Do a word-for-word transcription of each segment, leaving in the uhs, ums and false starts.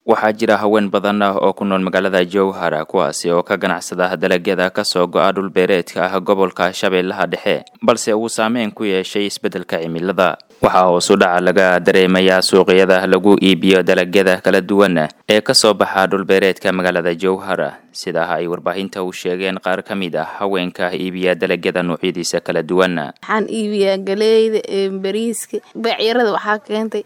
waxaa jira haween badan oo ku nool magaalada Jowhar kuwaasi oo ka ganacsada dalagyada ka soo go'a dhul beereedka ah gobolka Shabeellaha Dhexe balse uu saameyn ku yeeshay isbedelka cimilada. Waxa hoos u dhaca laga dareemayaa suuqyada lagu iibiyo dalagyada kala duwan ee ka soo baxa dhul beereedka magaalada Jowhar, sida ay warbaahinta u sheegeen qaar ka mid ah haweenka iibiya dalagyada noocyadiisa kala duwan. Waxaan iibiyaa galeyda, bariiska, bacyarada waxaa keentay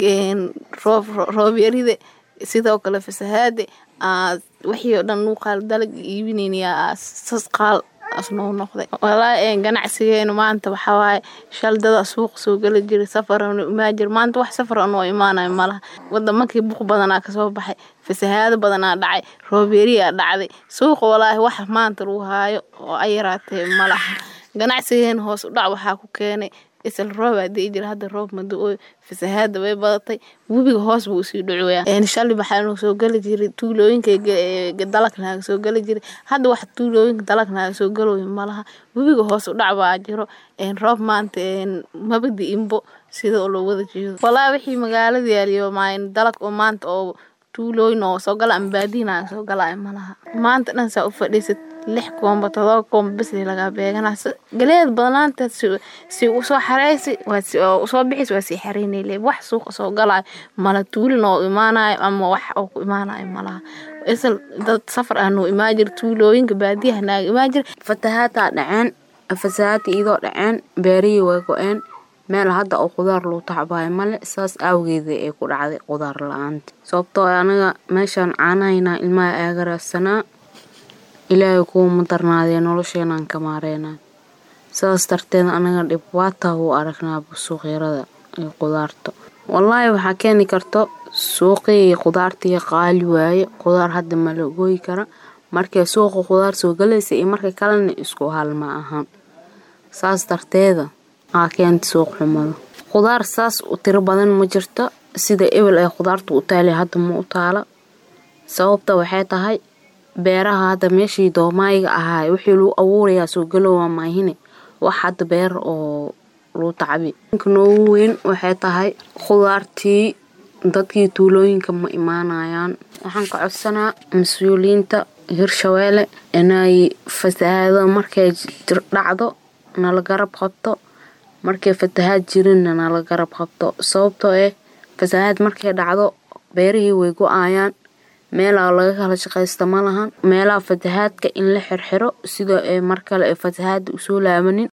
roob roob yarida sidoo kale fasahaade aad wixii oo dhan uu qaal dalag iibinayna sas qaal asnoo noqday. Walaa ganacsigeena maanta waxa waaye shaldada suuq soo gali jiray safar ma jir maanta wax safar oo imaanay malaha wadankii buuq badan ka soo baxay fasahaad badan dhacay roob yari dhacday suuq walaahi wax maanta uu haayo oo ay yaraatay malaha ganacsigeena hoos u dhac waxa ku keenay isla roob hadii jir hada roob ma doo fasahaad way badatay webiga hoos buu sii dhacoyaa in shalay waxaan soo gali jiray tuulooyinka dalagna soo gali jiray hada wax tuulooyinka dalagna soo galooy malaha webiga hoos u dhac baa jiro in roob maanta ma badi imbo sida loo wada jeedo walaa wixii magaalada yaaliyo maayn dalag oo maanta oo tuulooyin oo soo gala ambaadina soo gala malaha maanta dhan saa u fadhiisay lix koomba todoba koomba bas laga beegana galeed badanaanta si u soo xareysay waa soo bixis waa si xariinay wax suuq soo galay mala tuulin oo imaanay ama wax oo ku imaanay malaha isla dad safar aanu imaajir tuulooyinka baadiyaha naag imaajir fatahaata dhaceen fasahaati idoo dhaceen beeriyi way go'een meel hadda oo qudaar loo tacbay male saas awgeeda ay ku dhacday qudaar la'aanta sababtoo anaga meeshan caanayna ilmaha aagarasana ilaahay ku mudarnaadee nolosheenan ka maareena saas darteed anaga dib waata u aragnaa suuqyarada ee qudaarta wallahi waxa keeni karto suuqii qudaartii qaali waaye qudaar hadda ma la gooyi kara markay suuqa qudaar soo galaysa iyo markay kalena isku hal ma ahan saas darteed aa keenta suuq xumada qudaar saas u tiro badan ma jirto sida ebel ay qudaartu u taali hadda ma u taala sababta waxay tahay beeraha hada meeshii doomayga ahaa wixii loo abuurayaa soo galowaa maahine wax hada beer oo loo tacabi inuu weyn waxay tahay qudaartii dadkii tuulooyinka ma imaanayaan waxaan ka codsanaa mas'uuliyiinta Hirshabeelle inay fasahaado markay dhacdo nala garab qabto markay fatahaad jirin nala garab qabto sababtoo ah fasahaad markay dhacdo beerihii way go'ayaan meelaha laga kala shaqeysto malahan meelaha fatahaadka in la xirxiro sida ay markale fatahaad u soo laabanin